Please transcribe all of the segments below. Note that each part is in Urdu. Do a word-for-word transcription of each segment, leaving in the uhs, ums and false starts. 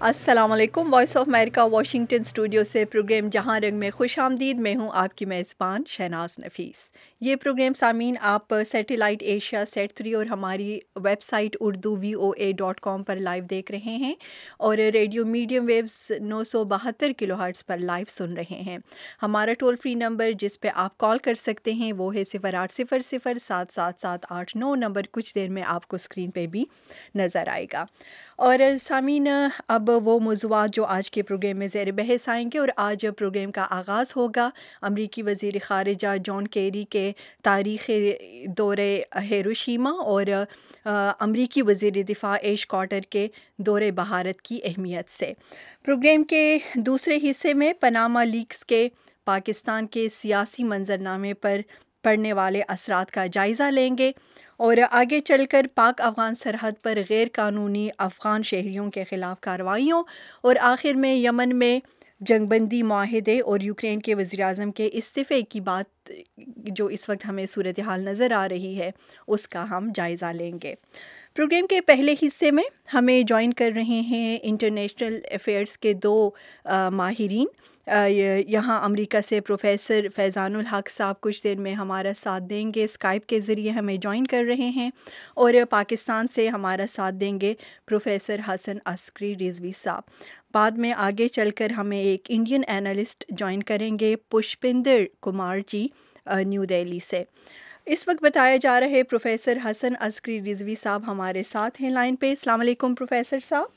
السلام علیکم۔ Voice of America Washington studio سے پروگرام جہاں رنگ میں خوش آمدید۔ میں ہوں آپ کی میزبان شہناز نفیس۔ یہ پروگرام سامعین آپ سیٹلائٹ ایشیا سیٹ تھری اور ہماری website Urdu V O A dot com پر لائیو دیکھ رہے ہیں، اور ریڈیو میڈیم ویوز نو سو بہتر کلو ہرٹز پر لائیو سن رہے ہیں۔ ہمارا ٹول فری نمبر جس پہ آپ کال کر سکتے ہیں وہ ہے صفر آٹھ صفر صفر سات سات سات آٹھ نو نمبر کچھ دیر میں آپ کو اسکرین پہ بھی نظر آئے گا۔ اور سامعین، اب وہ موضوعات جو آج کے پروگرام میں زیر بحث آئیں گے، اور آج پروگرام کا آغاز ہوگا امریکی وزیر خارجہ جان کیری کے تاریخی دورے ہیروشیما اور امریکی وزیر دفاع ایش کارٹر کے دورے بھارت کی اہمیت سے۔ پروگرام کے دوسرے حصے میں پاناما لیکس کے پاکستان کے سیاسی منظرنامے پر پڑنے والے اثرات کا جائزہ لیں گے، اور آگے چل کر پاک افغان سرحد پر غیر قانونی افغان شہریوں کے خلاف کارروائیوں، اور آخر میں یمن میں جنگ بندی معاہدے اور یوکرین کے وزیر اعظم کے استعفے کی بات جو اس وقت ہمیں صورتحال نظر آ رہی ہے اس کا ہم جائزہ لیں گے۔ پروگرام کے پہلے حصے میں ہمیں جوائن کر رہے ہیں انٹرنیشنل افیئرز کے دو ماہرین۔ یہاں امریکہ سے پروفیسر فیضان الحق صاحب کچھ دیر میں ہمارا ساتھ دیں گے، اسکائپ کے ذریعے ہمیں جوائن کر رہے ہیں، اور پاکستان سے ہمارا ساتھ دیں گے پروفیسر حسن عسکری رضوی صاحب۔ بعد میں آگے چل کر ہمیں ایک انڈین اینالسٹ جوائن کریں گے، پشپندر کمار جی نیو دہلی سے۔ اس وقت بتایا جا رہا ہے پروفیسر حسن عسکری رضوی صاحب ہمارے ساتھ ہیں لائن پہ۔ السلام علیکم پروفیسر صاحب۔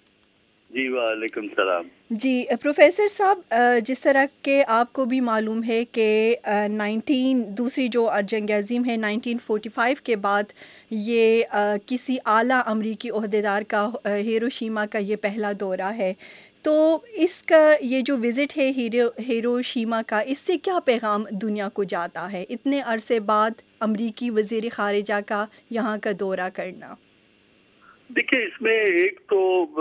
جی وعلیکم السلام۔ جی پروفیسر صاحب، جس طرح کہ آپ کو بھی معلوم ہے کہ نائنٹین دوسری جو جنگ عظیم ہے نائنٹین فورٹی فائیو کے بعد یہ کسی اعلیٰ امریکی عہدیدار کا ہیروشیما کا یہ پہلا دورہ ہے، تو اس کا یہ جو وزٹ ہے ہیرو ہیروشیما کا، اس سے کیا پیغام دنیا کو جاتا ہے اتنے عرصے بعد امریکی وزیر خارجہ کا یہاں کا دورہ کرنا؟ دیکھیں، اس میں ایک تو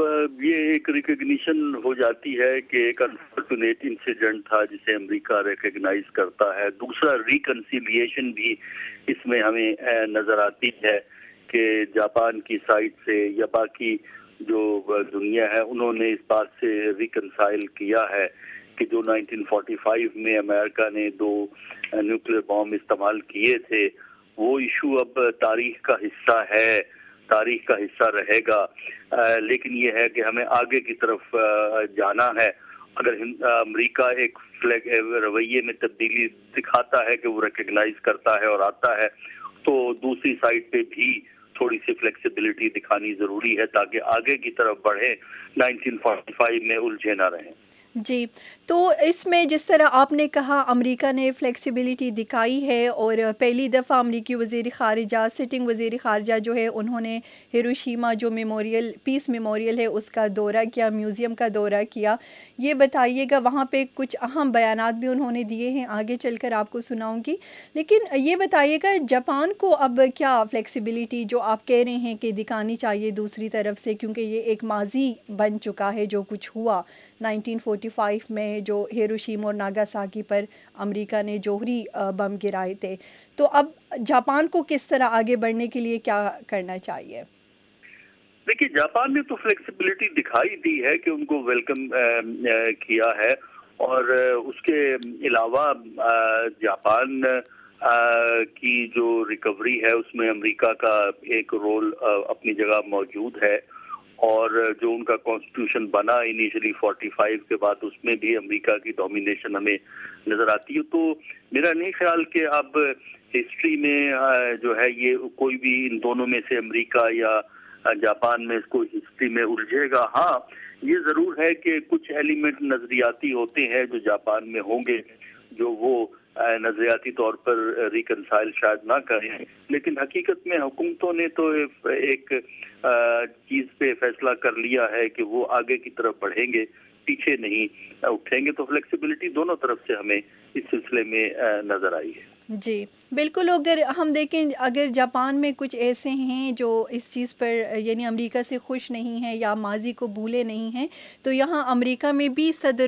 یہ ایک ریکگنیشن ہو جاتی ہے کہ ایک انفارچونیٹ انسیڈنٹ تھا جسے امریکہ ریکگنائز کرتا ہے۔ دوسرا ریکنسیلیشن بھی اس میں ہمیں نظر آتی ہے کہ جاپان کی سائڈ سے یا باقی جو دنیا ہے انہوں نے اس بات سے ریکنسائل کیا ہے کہ جو نائنٹین فورٹی فائیو میں امریکہ نے دو نیوکلیر بام استعمال کیے تھے وہ ایشو اب تاریخ کا حصہ ہے، تاریخ کا حصہ رہے گا، لیکن یہ ہے کہ ہمیں آگے کی طرف جانا ہے۔ اگر امریکہ ایک فلیگ رویے میں تبدیلی دکھاتا ہے کہ وہ ریکگنائز کرتا ہے اور آتا ہے، تو دوسری سائڈ پہ بھی تھوڑی سی فلیکسیبلٹی دکھانی ضروری ہے تاکہ آگے کی طرف بڑھیں، نائنٹین فورٹی فائیو میں الجھے نہ رہیں۔ جی، تو اس میں جس طرح آپ نے کہا امریکہ نے فلیکسیبلٹی دکھائی ہے، اور پہلی دفعہ امریکی وزیر خارجہ سٹنگ وزیر خارجہ جو ہے انہوں نے ہیروشیما جو میموریل پیس میموریل ہے اس کا دورہ کیا، میوزیم کا دورہ کیا۔ یہ بتائیے گا، وہاں پہ کچھ اہم بیانات بھی انہوں نے دیے ہیں، آگے چل کر آپ کو سناؤں گی، لیکن یہ بتائیے گا جاپان کو اب کیا فلیکسیبلٹی جو آپ کہہ رہے ہیں کہ دکھانی چاہیے دوسری طرف سے، کیونکہ یہ ایک ماضی بن چکا ہے جو کچھ ہوا نائنٹین فورٹی فائیو میں جو ہیروشیما اور ناگاساکی پر امریکہ نے جوہری بم گرائے تھے، تو اب جاپان کو کس طرح آگے بڑھنے کے لیے کیا کرنا چاہیے؟ دیکھیے، جاپان نے تو فلیکسیبلٹی دکھائی دی ہے کہ ان کو ویلکم کیا ہے، اور اس کے علاوہ جاپان کی جو ریکوری ہے اس میں امریکہ کا ایک رول اپنی جگہ موجود ہے، اور جو ان کا کانسٹیٹیوشن بنا انیشلی فورٹی فائیو کے بعد اس میں بھی امریکہ کی ڈومینیشن ہمیں نظر آتی ہے۔ تو میرا نہیں خیال کہ اب ہسٹری میں جو ہے یہ کوئی بھی ان دونوں میں سے امریکہ یا جاپان میں اس کو ہسٹری میں الجھے گا۔ ہاں، یہ ضرور ہے کہ کچھ ایلیمنٹ نظریاتی ہوتے ہیں جو جاپان میں ہوں گے جو وہ نظریاتی طور پر ریکنسائل شاید نہ کریں، لیکن حقیقت میں حکومتوں نے تو ایک چیز پہ فیصلہ کر لیا ہے کہ وہ آگے کی طرف بڑھیں گے، پیچھے نہیں اٹھیں گے، تو فلیکسیبلٹی دونوں طرف سے ہمیں اس سلسلے میں نظر آئی ہے۔ جی بالکل، اگر ہم دیکھیں اگر جاپان میں کچھ ایسے ہیں جو اس چیز پر یعنی امریکہ سے خوش نہیں ہیں یا ماضی کو بھولے نہیں ہیں، تو یہاں امریکہ میں بھی صدر